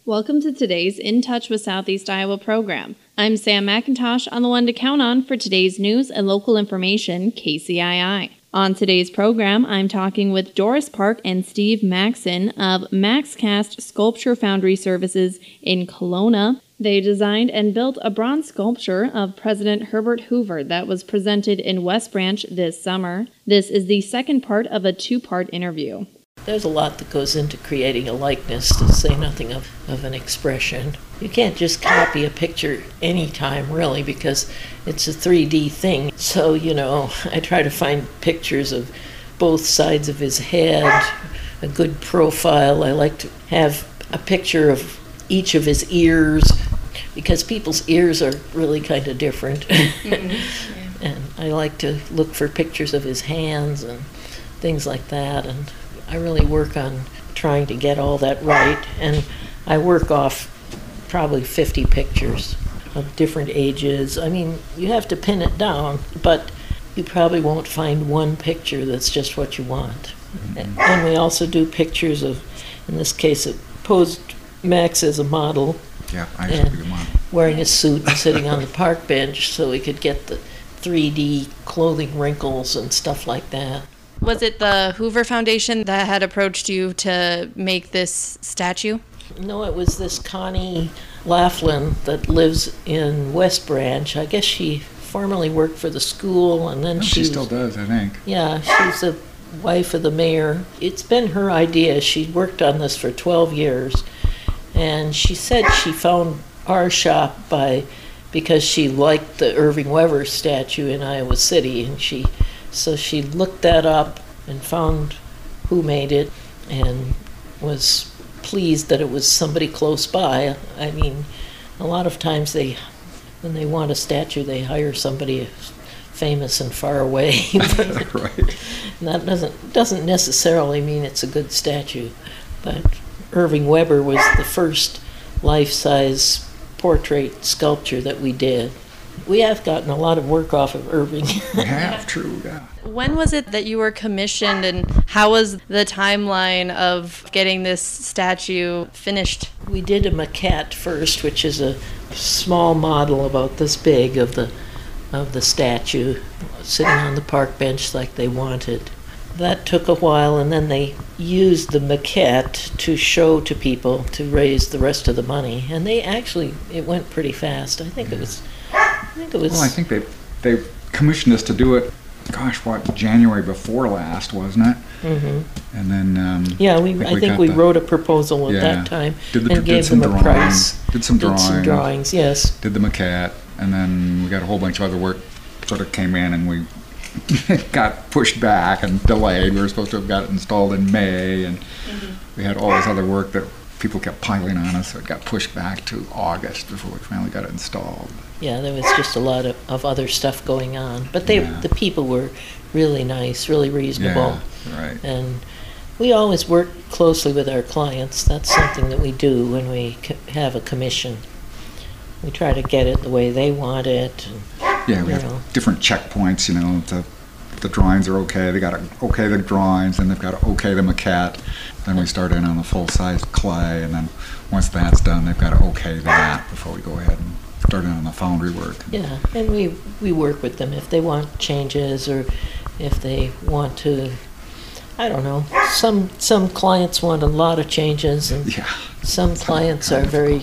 Welcome to today's In Touch with Southeast Iowa program. I'm Sam McIntosh on the one to count on for today's news and local information, KCII. On today's program, I'm talking with Doris Park and Steve Maxson of MaxCast Sculpture Foundry Services in Kelowna. They designed and built a bronze sculpture of President Herbert Hoover that was presented in West Branch this summer. This is the second part of a two-part interview. There's a lot that goes into creating a likeness, to say nothing of an expression. You can't just copy a picture anytime, really, because it's a 3D thing. So, I try to find pictures of both sides of his head, a good profile. I like to have a picture of each of his ears, because people's ears are really kind of different. Mm-hmm. Yeah. And I like to look for pictures of his hands and things like that. And I really work on trying to get all that right, and I work off probably 50 pictures of different ages. I mean, you have to pin it down, but you probably won't find one picture that's just what you want. Mm-hmm. And we also do pictures of, in this case, it posed Max as a model. Yeah, I used to be a model. Wearing a suit and sitting on the park bench so we could get the 3D clothing wrinkles and stuff like that. Was it the Hoover Foundation that had approached you to make this statue? No, it was this Connie Laughlin that lives in West Branch. I guess she formerly worked for the school, and then she still does, I think. Yeah, she's the wife of the mayor. It's been her idea. She worked on this for 12 years, and she said she found our shop because she liked the Irving Weber statue in Iowa City, and So she looked that up and found who made it and was pleased that it was somebody close by. I mean, a lot of times when they want a statue, they hire somebody famous and far away. Right. And that doesn't necessarily mean it's a good statue. But Irving Weber was the first life-size portrait sculpture that we did. We have gotten a lot of work off of Irving. We have, true, yeah. When was it that you were commissioned, and how was the timeline of getting this statue finished? We did a maquette first, which is a small model about this big of the statue, sitting on the park bench like they wanted. That took a while, and then they used the maquette to show to people to raise the rest of the money. And it went pretty fast. I think it was. Well, I think they commissioned us to do it, January before last, wasn't it? Mm-hmm. And then I think we wrote a proposal at that time and gave them a price. Did some drawings, yes. Did the maquette, and then we got a whole bunch of other work sort of came in, and we got pushed back and delayed. We were supposed to have got it installed in May, and we had all this other work that people kept piling on us, so it got pushed back to August before we finally got it installed. Yeah, there was just a lot of other stuff going on. But the people were really nice, really reasonable. Yeah, right. And we always work closely with our clients. That's something that we do when we have a commission. We try to get it the way they want it. Yeah, we have different checkpoints, the drawings are okay. They got to okay the drawings, and they've got to okay the maquette. Then we start in on the full-size clay, and then once that's done, they've got to okay that before we go ahead and start in on the foundry work. Yeah, and we work with them if they want changes, or if they want to, I don't know. Some clients want a lot of changes, and some clients are very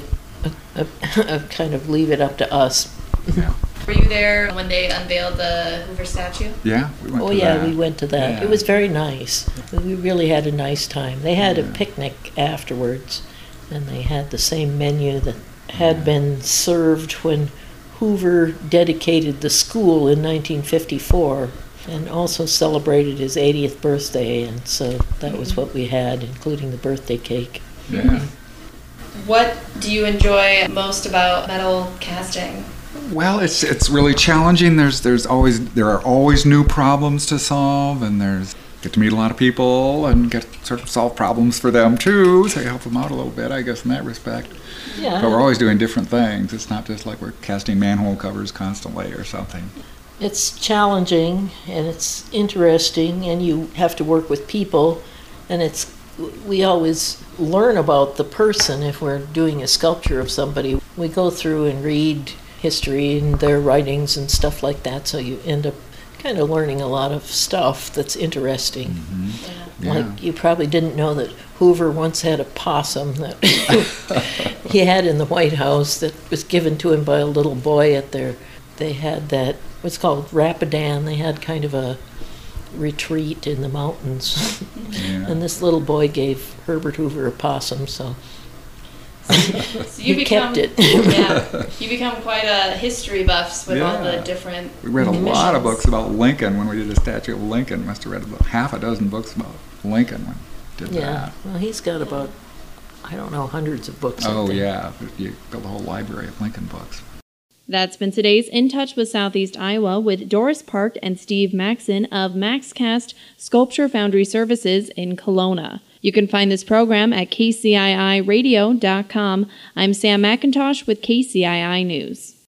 kind of leave it up to us. Yeah. Were you there when they unveiled the Hoover statue? Yeah, we went to that. We went to that. Yeah. It was very nice. We really had a nice time. They had a picnic afterwards, and they had the same menu that had been served when Hoover dedicated the school in 1954, and also celebrated his 80th birthday, and so that was what we had, including the birthday cake. Yeah. What do you enjoy most about metal casting? Well, it's really challenging. There are always new problems to solve, and get to meet a lot of people and get sort of solve problems for them too. So you help them out a little bit, I guess, in that respect. Yeah. But we're always doing different things. It's not just like we're casting manhole covers constantly or something. It's challenging and it's interesting, and you have to work with people, and it's we always learn about the person if we're doing a sculpture of somebody. We go through and read history and their writings and stuff like that, so you end up kind of learning a lot of stuff that's interesting. Mm-hmm. Yeah. Like, you probably didn't know that Hoover once had a possum that he had in the White House that was given to him by a little boy at their, they had that, what's called Rapidan. They had kind of a retreat in the mountains. Yeah. And this little boy gave Herbert Hoover a possum, so So you he become, kept it. yeah, you become quite a history buffs with all the Yeah. different. We read a lot of missions. books about Lincoln when we did the statue of Lincoln. Must have read about half a dozen books about Lincoln when we did Yeah, that. well, he's got about, I don't know, hundreds of books. I Oh think. yeah, you built a whole library of Lincoln books. That's been today's In Touch with Southeast Iowa with Doris Park and Steve Maxon of MaxCast Sculpture Foundry Services in Kelowna. You can find this program at kciiradio.com. I'm Sam McIntosh with KCII News.